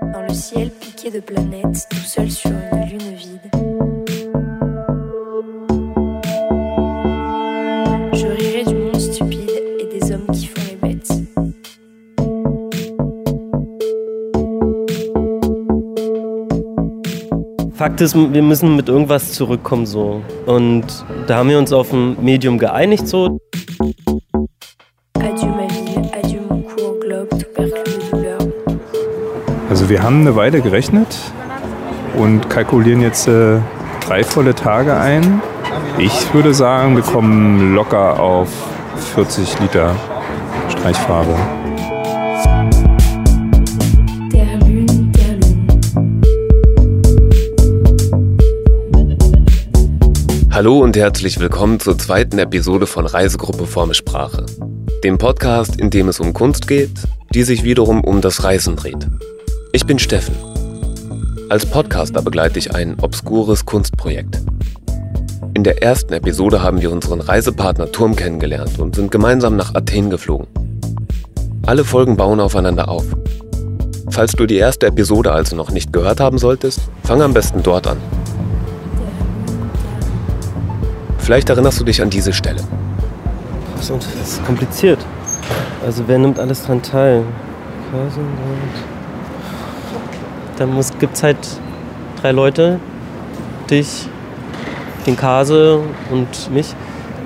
Dans le ciel piqué de planètes, tout seul sur une lune vide. Je rirai du monde stupide et des hommes qui font les bêtes. Fakt ist, wir müssen mit irgendwas zurückkommen so. Und da haben wir uns auf ein Medium geeinigt so. Adieu ma ville, adieu mon cou en globe, tubercule de douleur. Also wir haben eine Weile gerechnet und kalkulieren jetzt 3 volle Tage ein. Ich würde sagen, wir kommen locker auf 40 Liter Streichfarbe. Hallo und herzlich willkommen zur zweiten Episode von Reisegruppe Formelsprache, dem Podcast, in dem es um Kunst geht, die sich wiederum um das Reisen dreht. Ich bin Steffen. Als Podcaster begleite ich ein obskures Kunstprojekt. In der ersten Episode haben wir unseren Reisepartner Turm kennengelernt und sind gemeinsam nach Athen geflogen. Alle Folgen bauen aufeinander auf. Falls du die erste Episode also noch nicht gehört haben solltest, fang am besten dort an. Vielleicht erinnerst du dich an diese Stelle. Das ist kompliziert. Also wer nimmt alles dran teil? Dann gibt's halt 3 Leute. Dich, den Kase und mich.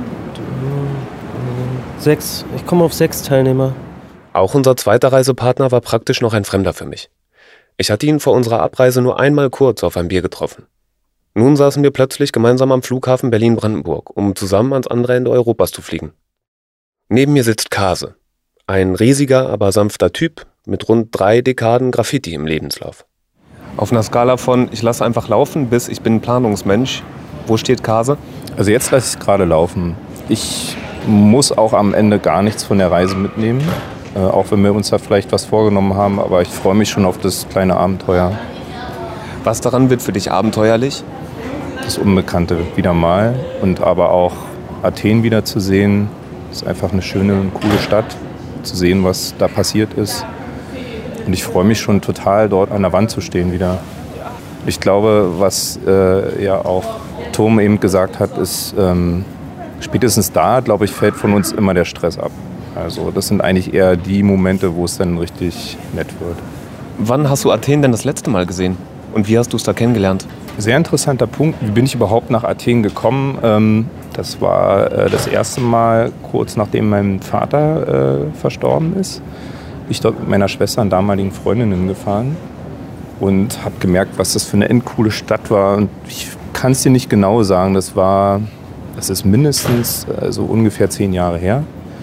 6. Ich komme auf 6 Teilnehmer. Auch unser zweiter Reisepartner war praktisch noch ein Fremder für mich. Ich hatte ihn vor unserer Abreise nur einmal kurz auf ein Bier getroffen. Nun saßen wir plötzlich gemeinsam am Flughafen Berlin-Brandenburg, um zusammen ans andere Ende Europas zu fliegen. Neben mir sitzt Kase, ein riesiger, aber sanfter Typ mit rund 3 Dekaden Graffiti im Lebenslauf. Auf einer Skala von ich lasse einfach laufen bis ich bin ein Planungsmensch, wo steht Kase? Also jetzt lasse ich es gerade laufen. Ich muss auch am Ende gar nichts von der Reise mitnehmen, auch wenn wir uns da vielleicht was vorgenommen haben, aber ich freue mich schon auf das kleine Abenteuer. Was daran wird für dich abenteuerlich? Das Unbekannte wieder mal und aber auch Athen wieder zu sehen. Das ist einfach eine schöne und coole Stadt, zu sehen, was da passiert ist. Und ich freue mich schon total, dort an der Wand zu stehen wieder. Ich glaube, was ja auch Tom eben gesagt hat, ist, spätestens da, glaube ich, fällt von uns immer der Stress ab. Also das sind eigentlich eher die Momente, wo es dann richtig nett wird. Wann hast du Athen denn das letzte Mal gesehen? Und wie hast du es da kennengelernt? Sehr interessanter Punkt. Wie bin ich überhaupt nach Athen gekommen? Das war das erste Mal kurz nachdem mein Vater verstorben ist. Ich dort mit meiner Schwester und damaligen Freundinnen gefahren und habe gemerkt, was das für eine endcoole Stadt war. Und ich kann es dir nicht genau sagen. Das ist mindestens so ungefähr 10 Jahre her.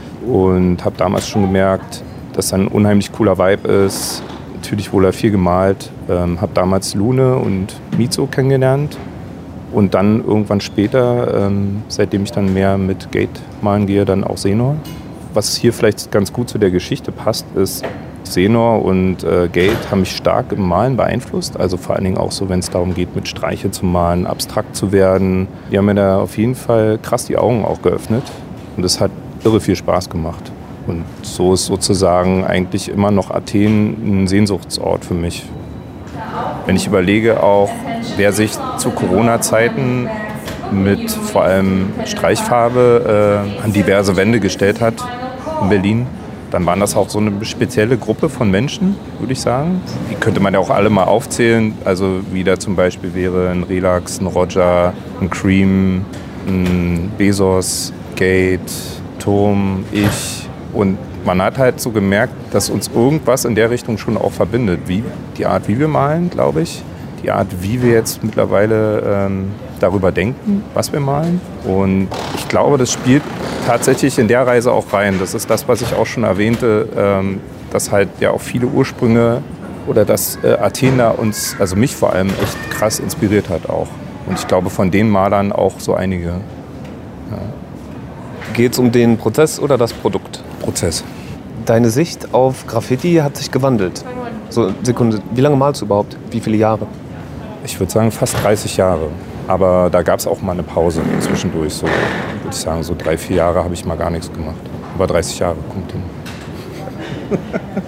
Und habe damals schon gemerkt, dass da ein unheimlich cooler Vibe ist. Natürlich wurde viel gemalt, habe damals Lune und Mizo kennengelernt und dann irgendwann später, seitdem ich dann mehr mit Gate malen gehe, dann auch Senor. Was hier vielleicht ganz gut zu der Geschichte passt, ist, Senor und Gate haben mich stark im Malen beeinflusst, also vor allen Dingen auch so, wenn es darum geht, mit Streiche zu malen, abstrakt zu werden. Die haben mir da auf jeden Fall krass die Augen auch geöffnet und es hat irre viel Spaß gemacht. Und so ist sozusagen eigentlich immer noch Athen ein Sehnsuchtsort für mich. Wenn ich überlege auch, wer sich zu Corona-Zeiten mit vor allem Streichfarbe an diverse Wände gestellt hat in Berlin, dann waren das auch so eine spezielle Gruppe von Menschen, würde ich sagen. Die könnte man ja auch alle mal aufzählen. Also wie da zum Beispiel wäre ein Relax, ein Roger, ein Cream, ein Bezos, Gate, Tom, ich. Und man hat halt so gemerkt, dass uns irgendwas in der Richtung schon auch verbindet. Wie die Art, wie wir malen, glaube ich. Die Art, wie wir jetzt mittlerweile darüber denken, was wir malen. Und ich glaube, das spielt tatsächlich in der Reise auch rein. Das ist das, was ich auch schon erwähnte, dass halt ja auch viele Ursprünge oder dass Athen da uns, also mich vor allem, echt krass inspiriert hat auch. Und ich glaube, von den Malern auch so einige. Ja. Geht es um den Prozess oder das Produkt? Prozess. Deine Sicht auf Graffiti hat sich gewandelt. So, Sekunde, wie lange malst du überhaupt? Wie viele Jahre? Ich würde sagen fast 30 Jahre. Aber da gab es auch mal eine Pause zwischendurch. So, würde ich sagen, so 3-4 Jahre habe ich mal gar nichts gemacht. Aber 30 Jahre kommt hin.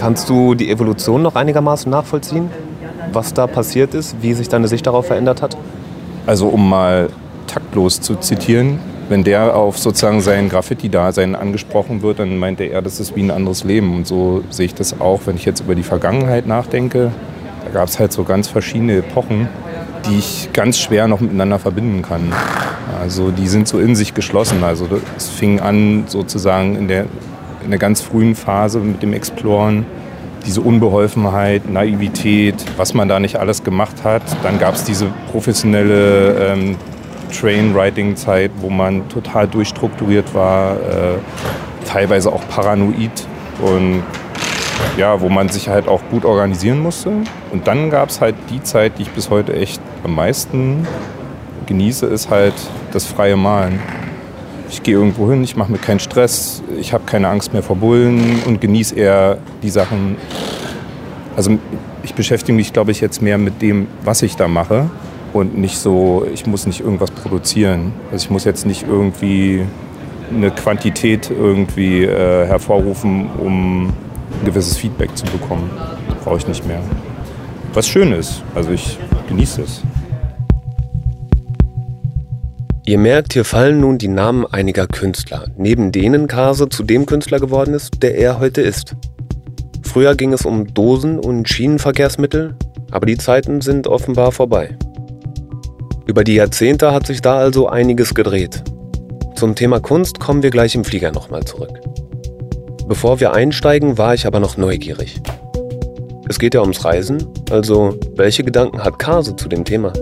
Kannst du die Evolution noch einigermaßen nachvollziehen? Was da passiert ist, wie sich deine Sicht darauf verändert hat? Also um mal taktlos zu zitieren, wenn der auf sozusagen sein Graffiti-Dasein angesprochen wird, dann meinte er, das ist wie ein anderes Leben. Und so sehe ich das auch, wenn ich jetzt über die Vergangenheit nachdenke. Da gab es halt so ganz verschiedene Epochen, die ich ganz schwer noch miteinander verbinden kann. Also die sind so in sich geschlossen. Also es fing an sozusagen in der ganz frühen Phase mit dem Exploren. Diese Unbeholfenheit, Naivität, was man da nicht alles gemacht hat. Dann gab es diese professionelle Train-Writing-Zeit, wo man total durchstrukturiert war, teilweise auch paranoid und ja, wo man sich halt auch gut organisieren musste. Und dann gab es halt die Zeit, die ich bis heute echt am meisten genieße, ist halt das freie Malen. Ich gehe irgendwo hin, ich mache mir keinen Stress, ich habe keine Angst mehr vor Bullen und genieße eher die Sachen. Also ich beschäftige mich, glaube ich, jetzt mehr mit dem, was ich da mache und nicht so, ich muss nicht irgendwas produzieren. Also ich muss jetzt nicht irgendwie eine Quantität irgendwie hervorrufen, um ein gewisses Feedback zu bekommen. Das brauche ich nicht mehr. Was schön ist, also ich genieße es. Ihr merkt, hier fallen nun die Namen einiger Künstler, neben denen Kase zu dem Künstler geworden ist, der er heute ist. Früher ging es um Dosen- und Schienenverkehrsmittel, aber die Zeiten sind offenbar vorbei. Über die Jahrzehnte hat sich da also einiges gedreht. Zum Thema Kunst kommen wir gleich im Flieger nochmal zurück. Bevor wir einsteigen, war ich aber noch neugierig. Es geht ja ums Reisen, also welche Gedanken hat Kase zu dem Thema?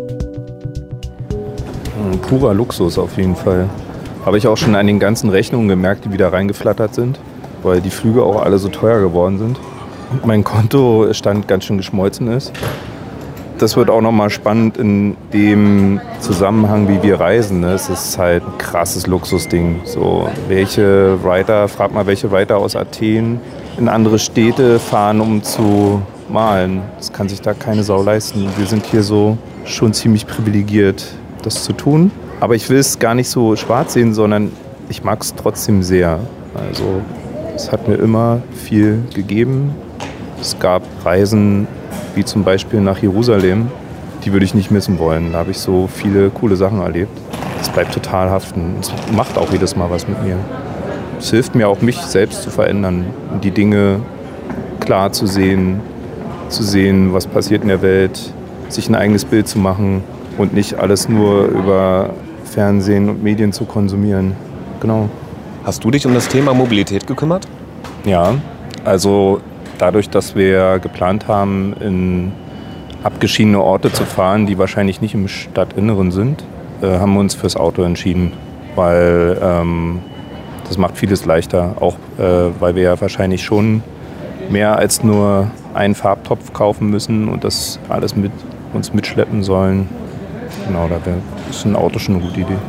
Purer Luxus auf jeden Fall. Habe ich auch schon an den ganzen Rechnungen gemerkt, die wieder reingeflattert sind, weil die Flüge auch alle so teuer geworden sind. Und mein Kontostand ganz schön geschmolzen ist. Das wird auch nochmal spannend in dem Zusammenhang, wie wir reisen. Es ist halt ein krasses Luxusding. So, frag mal, welche Writer aus Athen in andere Städte fahren, um zu malen. Das kann sich da keine Sau leisten. Wir sind hier so schon ziemlich privilegiert, das zu tun. Aber ich will es gar nicht so schwarz sehen, sondern ich mag es trotzdem sehr. Also es hat mir immer viel gegeben. Es gab Reisen, wie zum Beispiel nach Jerusalem, die würde ich nicht missen wollen. Da habe ich so viele coole Sachen erlebt. Es bleibt total haften. Es macht auch jedes Mal was mit mir. Es hilft mir auch, mich selbst zu verändern, die Dinge klar zu sehen, was passiert in der Welt, sich ein eigenes Bild zu machen und nicht alles nur über Fernsehen und Medien zu konsumieren. Genau. Hast du dich um das Thema Mobilität gekümmert? Ja, also dadurch, dass wir geplant haben, in abgeschiedene Orte zu fahren, die wahrscheinlich nicht im Stadtinneren sind, haben wir uns fürs Auto entschieden, weil das macht vieles leichter, auch weil wir ja wahrscheinlich schon mehr als nur einen Farbtopf kaufen müssen und das alles mit uns mitschleppen sollen. Genau, da ist ein Auto schon eine gute Idee.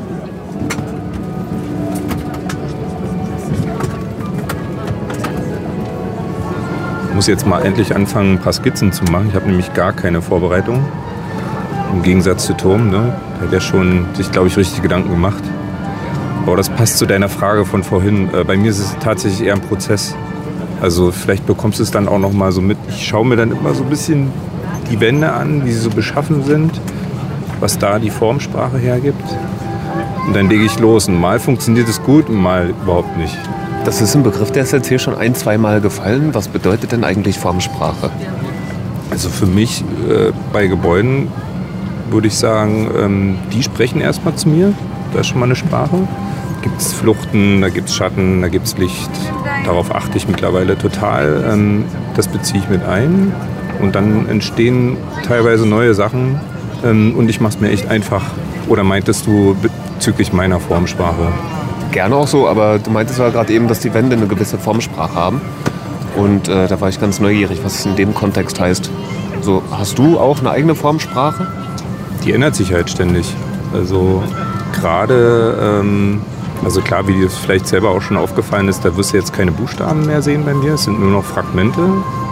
Ich muss jetzt mal endlich anfangen, ein paar Skizzen zu machen. Ich habe nämlich gar keine Vorbereitung. Im Gegensatz zu Tom, ne? Der hat ja schon sich, glaube ich, richtig Gedanken gemacht. Aber das passt zu deiner Frage von vorhin. Bei mir ist es tatsächlich eher ein Prozess. Also vielleicht bekommst du es dann auch noch mal so mit. Ich schaue mir dann immer so ein bisschen die Wände an, wie sie so beschaffen sind, was da die Formsprache hergibt. Und dann lege ich los. Und mal funktioniert es gut und mal überhaupt nicht. Das ist ein Begriff, der ist jetzt hier schon 1-2 Mal gefallen. Was bedeutet denn eigentlich Formsprache? Also für mich bei Gebäuden würde ich sagen, die sprechen erstmal zu mir. Da ist schon mal eine Sprache. Da gibt es Fluchten, da gibt es Schatten, da gibt es Licht. Darauf achte ich mittlerweile total. Das beziehe ich mit ein. Und dann entstehen teilweise neue Sachen. Und ich mache es mir echt einfach. Oder meintest du bezüglich meiner Formsprache? Gerne auch so, aber du meintest ja gerade eben, dass die Wände eine gewisse Formsprache haben. Und da war ich ganz neugierig, was es in dem Kontext heißt. So, hast du auch eine eigene Formsprache? Die ändert sich halt ständig. Also gerade, also klar, wie dir vielleicht selber auch schon aufgefallen ist, da wirst du jetzt keine Buchstaben mehr sehen bei mir. Es sind nur noch Fragmente.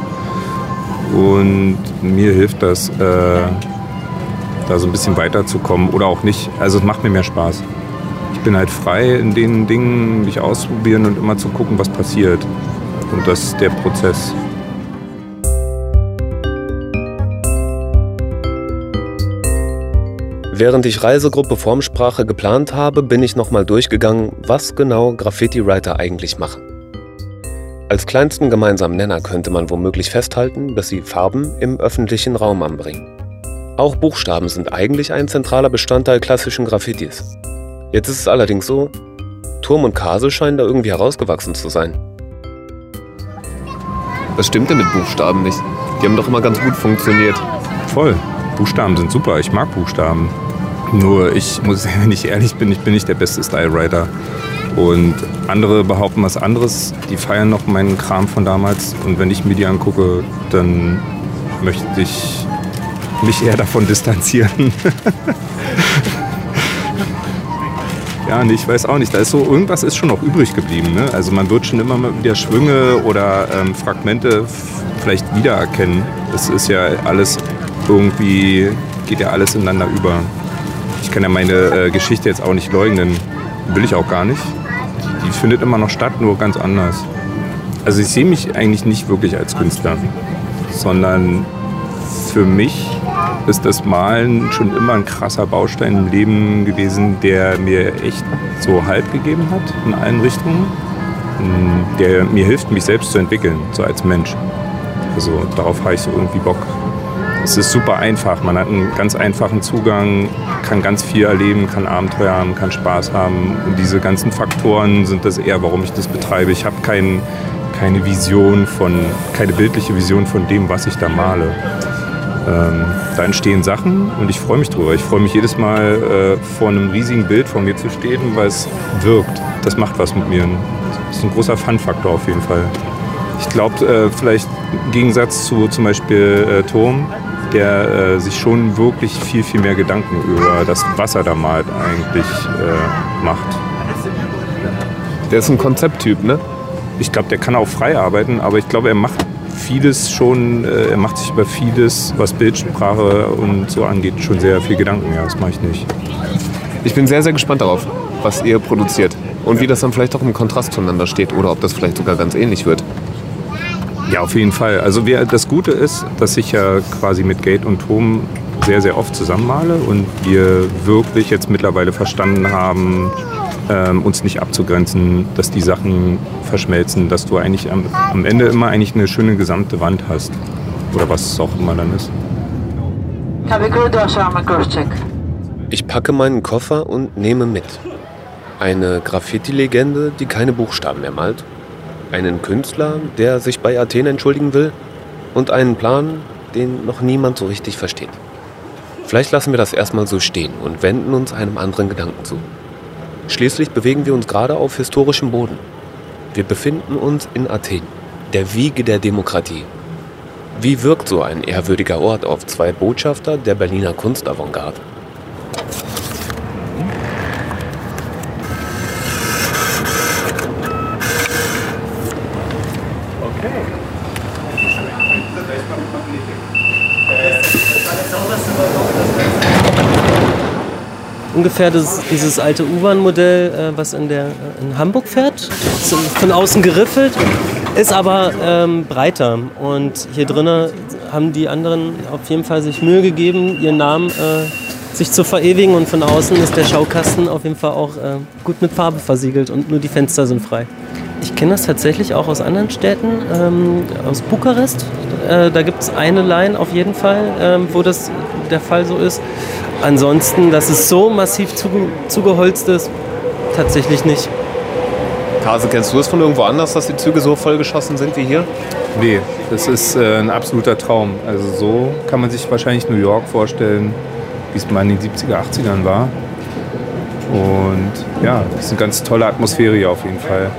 Und mir hilft das, da so ein bisschen weiterzukommen oder auch nicht. Also es macht mir mehr Spaß. Ich bin halt frei in den Dingen, mich ausprobieren und immer zu gucken, was passiert. Und das ist der Prozess. Während ich Reisegruppe Formsprache geplant habe, bin ich nochmal durchgegangen, was genau Graffiti-Writer eigentlich machen. Als kleinsten gemeinsamen Nenner könnte man womöglich festhalten, dass sie Farben im öffentlichen Raum anbringen. Auch Buchstaben sind eigentlich ein zentraler Bestandteil klassischen Graffitis. Jetzt ist es allerdings so, Turm und Kase scheinen da irgendwie herausgewachsen zu sein. Was stimmt denn mit Buchstaben nicht? Die haben doch immer ganz gut funktioniert. Voll. Buchstaben sind super. Ich mag Buchstaben. Nur ich muss, wenn ich ehrlich bin, ich bin nicht der beste Stylewriter. Und andere behaupten was anderes. Die feiern noch meinen Kram von damals. Und wenn ich mir die angucke, dann möchte ich mich eher davon distanzieren. Ja, nee, ich weiß auch nicht. Da ist so, irgendwas ist schon noch übrig geblieben. Ne? Also man wird schon immer mal wieder Schwünge oder Fragmente vielleicht wiedererkennen. Das ist ja alles irgendwie, geht ja alles ineinander über. Ich kann ja meine Geschichte jetzt auch nicht leugnen. Will ich auch gar nicht. Die findet immer noch statt, nur ganz anders. Also ich sehe mich eigentlich nicht wirklich als Künstler, sondern für mich ist das Malen schon immer ein krasser Baustein im Leben gewesen, der mir echt so Halt gegeben hat in allen Richtungen, der mir hilft, mich selbst zu entwickeln, so als Mensch. Also darauf habe ich so irgendwie Bock. Es ist super einfach, man hat einen ganz einfachen Zugang, kann ganz viel erleben, kann Abenteuer haben, kann Spaß haben. Und diese ganzen Faktoren sind das eher, warum ich das betreibe. Ich habe keine bildliche Vision von dem, was ich da male. Da entstehen Sachen und ich freue mich drüber. Ich freue mich jedes Mal, vor einem riesigen Bild vor mir zu stehen, weil es wirkt. Das macht was mit mir. Das ist ein großer Fun-Faktor auf jeden Fall. Ich glaube, vielleicht im Gegensatz zu zum Beispiel Turm, der sich schon wirklich viel, viel mehr Gedanken über das, was er da malt, eigentlich macht. Der ist ein Konzepttyp, ne? Ich glaube, der kann auch frei arbeiten, aber ich glaube, er macht vieles schon, er macht sich über vieles, was Bildsprache und so angeht, schon sehr viel Gedanken. Ja, das mache ich nicht. Ich bin sehr, sehr gespannt darauf, was ihr produziert und wie das dann vielleicht auch im Kontrast zueinander steht oder ob das vielleicht sogar ganz ähnlich wird. Ja, auf jeden Fall. Also das Gute ist, dass ich ja quasi mit Gate und Tom sehr, sehr oft zusammen male und wir wirklich jetzt mittlerweile verstanden haben, uns nicht abzugrenzen, dass die Sachen verschmelzen, dass du eigentlich am Ende immer eigentlich eine schöne gesamte Wand hast. Oder was es auch immer dann ist. Ich packe meinen Koffer und nehme mit. Eine Graffiti-Legende, die keine Buchstaben mehr malt. Einen Künstler, der sich bei Athen entschuldigen will. Und einen Plan, den noch niemand so richtig versteht. Vielleicht lassen wir das erstmal so stehen und wenden uns einem anderen Gedanken zu. Schließlich bewegen wir uns gerade auf historischem Boden. Wir befinden uns in Athen, der Wiege der Demokratie. Wie wirkt so ein ehrwürdiger Ort auf zwei Botschafter der Berliner Kunstavantgarde? Ungefähr dieses alte U-Bahn-Modell, was in Hamburg fährt. Ist von außen geriffelt, ist aber breiter. Und hier drinnen haben die anderen auf jeden Fall sich Mühe gegeben, ihren Namen sich zu verewigen. Und von außen ist der Schaukasten auf jeden Fall auch gut mit Farbe versiegelt und nur die Fenster sind frei. Ich kenne das tatsächlich auch aus anderen Städten, aus Bukarest. Da gibt es eine Line auf jeden Fall, wo das der Fall so ist. Ansonsten, dass es so massiv zugeholzt ist, tatsächlich nicht. Kase, kennst du es von irgendwo anders, dass die Züge so vollgeschossen sind wie hier? Nee, das ist ein absoluter Traum. Also so kann man sich wahrscheinlich New York vorstellen, wie es mal in den 70er, 80ern war. Und ja, das ist eine ganz tolle Atmosphäre hier auf jeden Fall.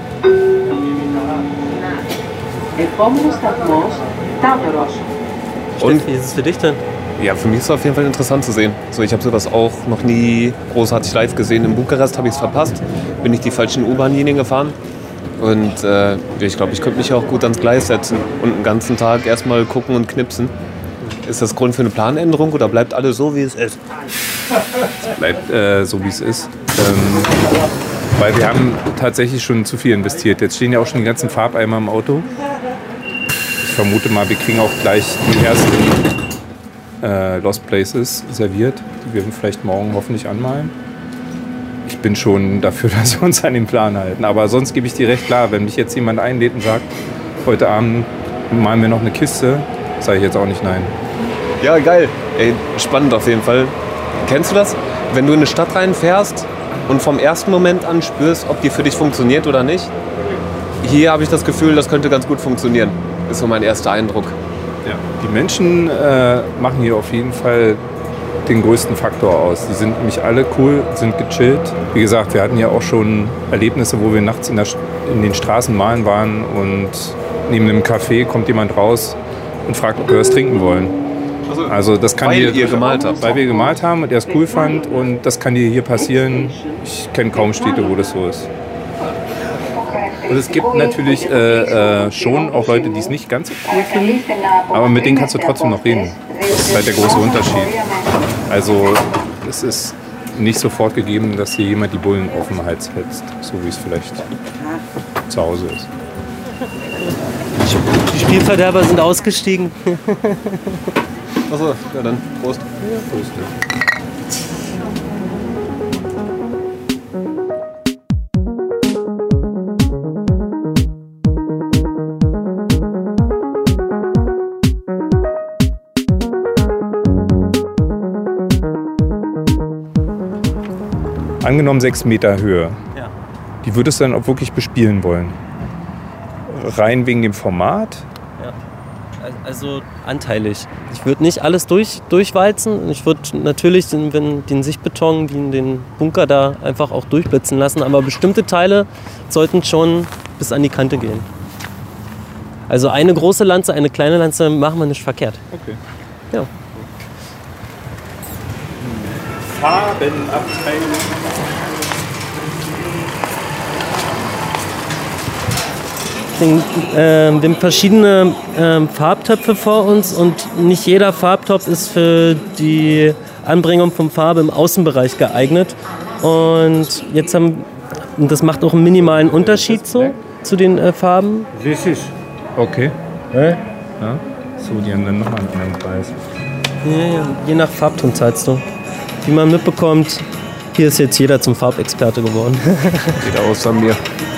Und wie ist es für dich denn? Ja, für mich ist es auf jeden Fall interessant zu sehen. So, ich habe sowas auch noch nie großartig live gesehen. In Bukarest habe ich es verpasst. Bin ich die falschen U-Bahn-Linien gefahren. Und ich glaube, ich könnte mich auch gut ans Gleis setzen und den ganzen Tag erstmal gucken und knipsen. Ist das Grund für eine Planänderung oder bleibt alles so, wie es ist? Es bleibt so, wie es ist. Weil wir haben tatsächlich schon zu viel investiert. Jetzt stehen ja auch schon die ganzen Farbeimer im Auto. Ich vermute mal, wir kriegen auch gleich die ersten Lost Places serviert, die wir vielleicht morgen hoffentlich anmalen. Ich bin schon dafür, dass wir uns an den Plan halten. Aber sonst gebe ich dir recht klar, wenn mich jetzt jemand einlädt und sagt, heute Abend malen wir noch eine Kiste, sage ich jetzt auch nicht nein. Ja, geil. Ey, spannend auf jeden Fall. Kennst du das? Wenn du in eine Stadt reinfährst und vom ersten Moment an spürst, ob die für dich funktioniert oder nicht. Hier habe ich das Gefühl, das könnte ganz gut funktionieren. Ist so mein erster Eindruck. Ja. Die Menschen machen hier auf jeden Fall den größten Faktor aus. Die sind nämlich alle cool, sind gechillt. Wie gesagt, wir hatten ja auch schon Erlebnisse, wo wir nachts in den Straßen malen waren und neben einem Café kommt jemand raus und fragt, ob wir was trinken wollen. Also das kann weil ihr gemalt habt. Weil wir gemalt haben und er es cool fand und das kann dir hier passieren. Ich kenne kaum Städte, wo das so ist. Und es gibt natürlich schon auch Leute, die es nicht ganz so cool finden, aber mit denen kannst du trotzdem noch reden. Das ist halt der große Unterschied. Also es ist nicht sofort gegeben, dass hier jemand die Bullen auf den Hals hetzt, so wie es vielleicht zu Hause ist. Die Spielverderber sind ausgestiegen. Achso, ja dann, Prost. Ja, Prost. Angenommen 6 Meter Höhe. Ja. Die würdest du dann auch wirklich bespielen wollen? Rein wegen dem Format? Ja. Also anteilig. Ich würde nicht alles durchwalzen. Ich würde natürlich den Sichtbeton, den Bunker da einfach auch durchblitzen lassen. Aber bestimmte Teile sollten schon bis an die Kante gehen. Also eine große Lanze, eine kleine Lanze machen wir nicht verkehrt. Okay. Ja. Farbenabteilung. Wir haben verschiedene Farbtöpfe vor uns und nicht jeder Farbtopf ist für die Anbringung von Farbe im Außenbereich geeignet. Und das macht auch einen minimalen Unterschied zu den Farben. Richtig. Okay. Ja. So, die haben dann nochmal einen anderen Preis. Ja, je nach Farbton zahlst du. Wie man mitbekommt, hier ist jetzt jeder zum Farbexperte geworden. Jeder außer mir.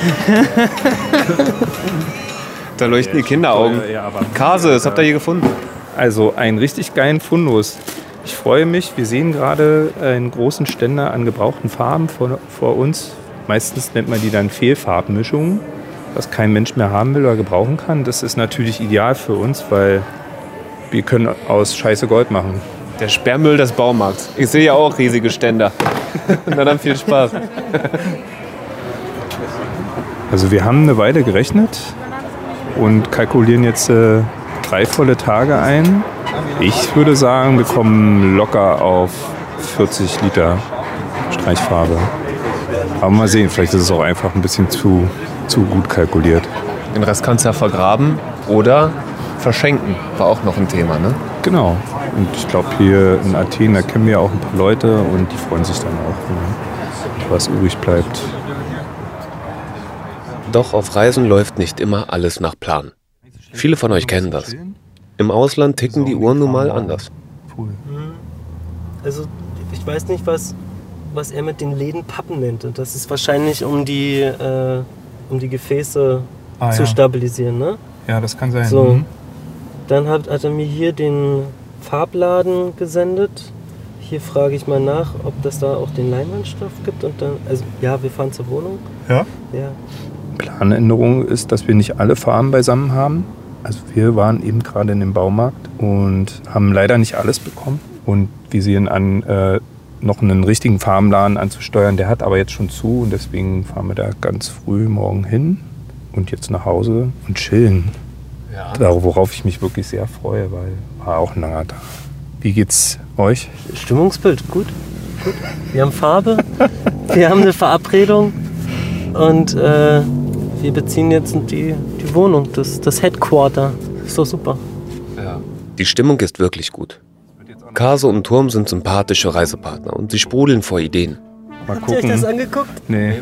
Da leuchten die Kinderaugen. Kase, das habt ihr hier gefunden? Also einen richtig geilen Fundus. Ich freue mich, wir sehen gerade einen großen Ständer an gebrauchten Farben vor uns. Meistens nennt man die dann Fehlfarbmischungen, was kein Mensch mehr haben will oder gebrauchen kann. Das ist natürlich ideal für uns, weil wir können aus Scheiße Gold machen. Der Sperrmüll des Baumarkts. Ich sehe ja auch riesige Ständer. Na dann viel Spaß. Also wir haben eine Weile gerechnet und kalkulieren jetzt 3 volle Tage ein. Ich würde sagen, wir kommen locker auf 40 Liter Streichfarbe. Aber mal sehen, vielleicht ist es auch einfach ein bisschen zu gut kalkuliert. Den Rest kannst du ja vergraben oder verschenken. War auch noch ein Thema, ne? Genau. Und ich glaube, hier in Athen, da kennen wir auch ein paar Leute und die freuen sich dann auch, wenn was übrig bleibt. Doch auf Reisen läuft nicht immer alles nach Plan. Viele von euch kennen das. Im Ausland ticken die Uhren nun mal anders. Also ich weiß nicht, was er mit den Läden Pappen nennt. Das ist wahrscheinlich, um die Gefäße zu stabilisieren, ne? Ja, das kann sein. So. Dann hat er mir hier den Farbladen gesendet. Hier frage ich mal nach, ob das da auch den Leinwandstoff gibt. Und dann, also ja, wir fahren zur Wohnung. Ja? Ja. Planänderung ist, dass wir nicht alle Farben beisammen haben. Also wir waren eben gerade in dem Baumarkt und haben leider nicht alles bekommen. Und wir sehen an, noch einen richtigen Farbenladen anzusteuern. Der hat aber jetzt schon zu und deswegen fahren wir da ganz früh morgen hin und jetzt nach Hause und chillen. Ja. Worauf ich mich wirklich sehr freue, weil war auch ein langer Tag. Wie geht's euch? Stimmungsbild, gut. Wir haben Farbe, wir haben eine Verabredung und wir beziehen jetzt die Wohnung, das Headquarter. Ist doch super. Ja. Die Stimmung ist wirklich gut. Kase und Turm sind sympathische Reisepartner und sie sprudeln vor Ideen. Mal gucken. Habt ihr euch das angeguckt? Nee.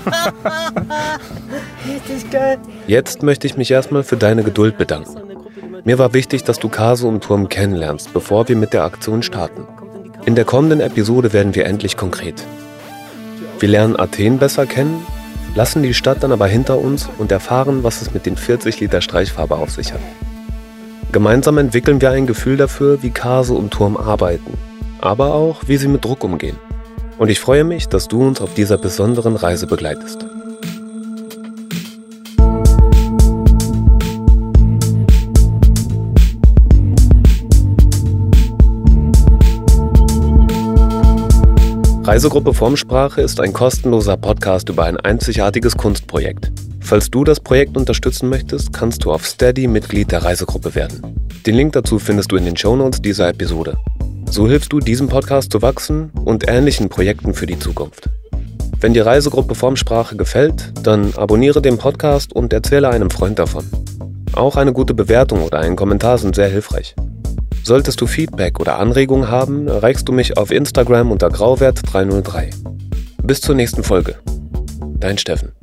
Richtig geil. Jetzt möchte ich mich erstmal für deine Geduld bedanken. Mir war wichtig, dass du Kase und Turm kennenlernst, bevor wir mit der Aktion starten. In der kommenden Episode werden wir endlich konkret. Wir lernen Athen besser kennen, lassen die Stadt dann aber hinter uns und erfahren, was es mit den 40 Liter Streichfarbe auf sich hat. Gemeinsam entwickeln wir ein Gefühl dafür, wie Kase und Turm arbeiten, aber auch, wie sie mit Druck umgehen. Und ich freue mich, dass du uns auf dieser besonderen Reise begleitest. Reisegruppe Formsprache ist ein kostenloser Podcast über ein einzigartiges Kunstprojekt. Falls du das Projekt unterstützen möchtest, kannst du auf Steady Mitglied der Reisegruppe werden. Den Link dazu findest du in den Shownotes dieser Episode. So hilfst du diesem Podcast zu wachsen und ähnlichen Projekten für die Zukunft. Wenn die Reisegruppe Formsprache gefällt, dann abonniere den Podcast und erzähle einem Freund davon. Auch eine gute Bewertung oder ein Kommentar sind sehr hilfreich. Solltest du Feedback oder Anregungen haben, erreichst du mich auf Instagram unter Grauwert303. Bis zur nächsten Folge. Dein Steffen.